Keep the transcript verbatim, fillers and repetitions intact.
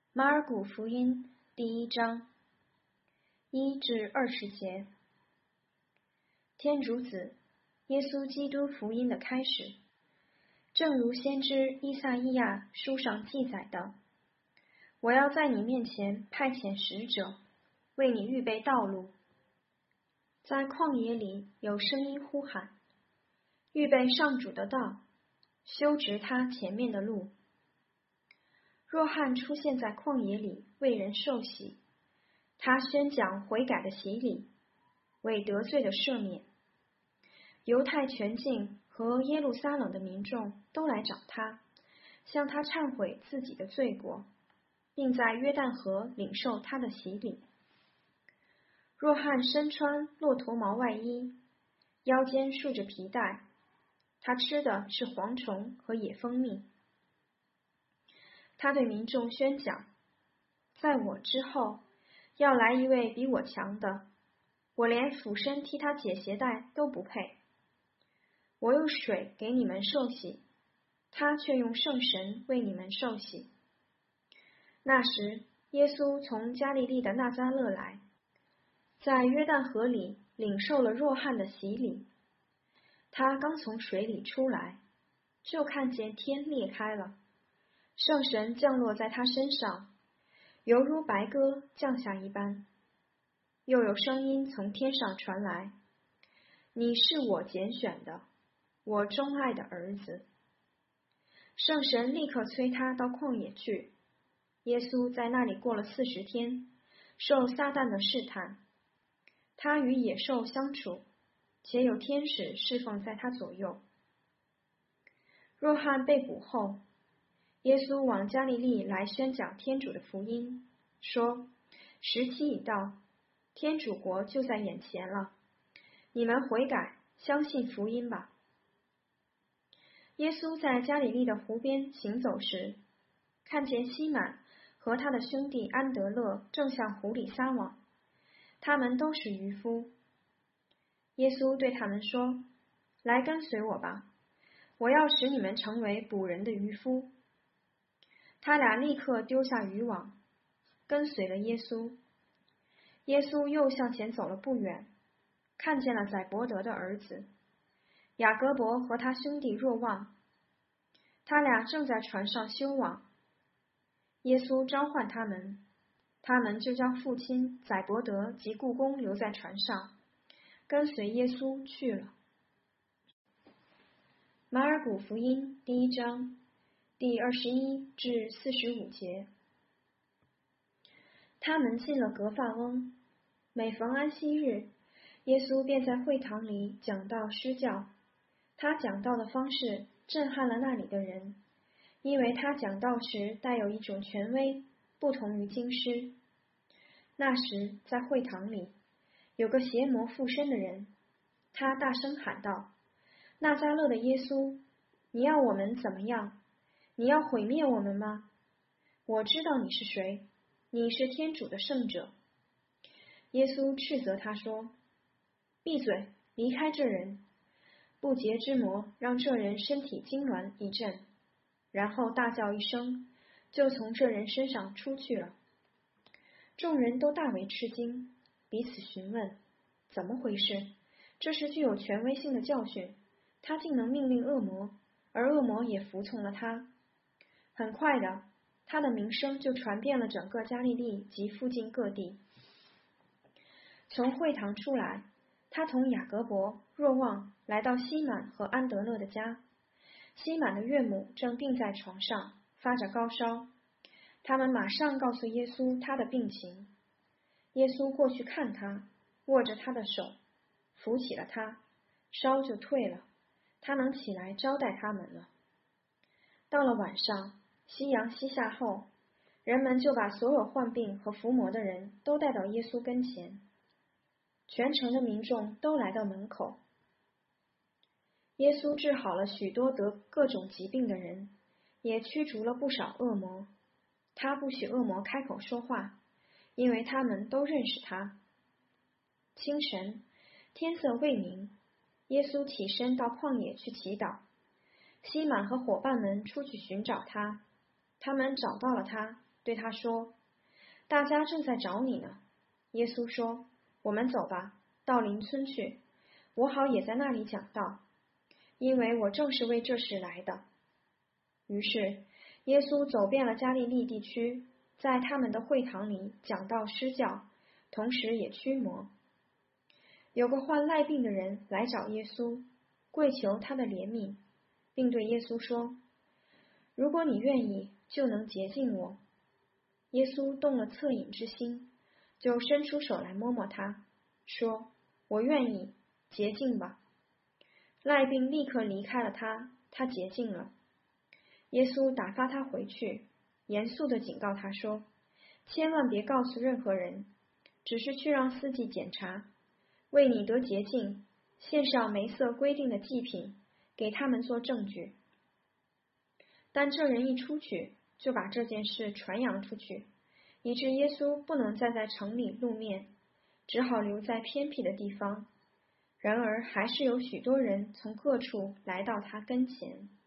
马尔谷福音第一章一至二十节，天主子耶稣基督福音的开始，正如先知依撒意亚书上记载的：我要在你面前派遣使者，为你预备道路。在旷野里有声音呼喊，预备上主的道，修直他前面的路。若翰出现在旷野里为人受洗，他宣讲悔改的洗礼，为得罪的赦免。犹太全境和耶路撒冷的民众都来找他，向他忏悔自己的罪过，并在约旦河领受他的洗礼。若翰身穿骆驼毛外衣，腰间束着皮带，他吃的是蝗虫和野蜂蜜。他对民众宣讲，在我之后要来一位比我强的，我连俯身替他解鞋带都不配。我用水给你们受洗，他却用圣神为你们受洗。那时耶稣从加利利的纳匝勒来，在约旦河里领受了若翰的洗礼。他刚从水里出来，就看见天裂开了，圣神降落在他身上，犹如白鸽降下一般。又有声音从天上传来：你是我拣选的，我钟爱的儿子。圣神立刻催他到旷野去。耶稣在那里过了四十天，受撒旦的试探。他与野兽相处，且有天使侍奉在他左右。若翰被捕后，耶稣往加利利来宣讲天主的福音，说：时期已到，天主国就在眼前了，你们悔改，相信福音吧。耶稣在加利利的湖边行走时，看见西满和他的兄弟安德勒正向湖里撒网，他们都是渔夫。耶稣对他们说：来跟随我吧，我要使你们成为捕人的渔夫。他俩立刻丢下渔网，跟随了耶稣。耶稣又向前走了不远，看见了载伯德的儿子雅各伯和他兄弟若望，他俩正在船上修网。耶稣召唤他们，他们就将父亲载伯德及雇工留在船上，跟随耶稣去了。马尔谷福音第一章第二十一至四十五节。他们进了革法翁，每逢安息日，耶稣便在会堂里讲道施教。他讲道的方式震撼了那里的人，因为他讲道时带有一种权威，不同于经师。那时在会堂里有个邪魔附身的人，他大声喊道：纳匝勒的耶稣，你要我们怎么样？你要毁灭我们吗？我知道你是谁，你是天主的圣者。耶稣斥责他说：闭嘴，离开这人。不洁之魔让这人身体痉挛一阵，然后大叫一声，就从这人身上出去了。众人都大为吃惊，彼此询问怎么回事，这是具有权威性的教训，他竟能命令恶魔，而恶魔也服从了他。很快的，他的名声就传遍了整个加利利及附近各地。从会堂出来，他同雅各伯、若望来到西满和安德勒的家。西满的岳母正病在床上，发着高烧。他们马上告诉耶稣他的病情。耶稣过去看他，握着他的手，扶起了他，烧就退了，他能起来招待他们了。到了晚上，夕阳西下后，人们就把所有患病和伏魔的人都带到耶稣跟前。全城的民众都来到门口。耶稣治好了许多得各种疾病的人，也驱逐了不少恶魔。他不许恶魔开口说话，因为他们都认识他。清晨，天色未明，耶稣起身到旷野去祈祷。西满和伙伴们出去寻找他，他们找到了他， 对他说：大家正在找你呢。耶稣说：我们走吧，到邻村去，我好也在那里讲道，因为我正是为这事来的。于是耶稣走遍了加利利地区，在他们的会堂里讲道施教，同时也驱魔。有个患癩病的人来找耶稣，跪求他的怜悯，并对耶稣说：如果你愿意，就能洁净我。耶稣动了恻隐之心，就伸出手来摸摸他，说：我愿意，洁净吧。癩病立刻离开了他，他洁净了。耶稣打发他回去，严肃地警告他说：千万别告诉任何人，只是去让司祭检查，为你得洁净，献上梅瑟规定的祭品，给他们做证据。但这人一出去，就把这件事传扬出去，以致耶稣不能再在城里露面，只好留在偏僻的地方。然而还是有许多人从各处来到他跟前。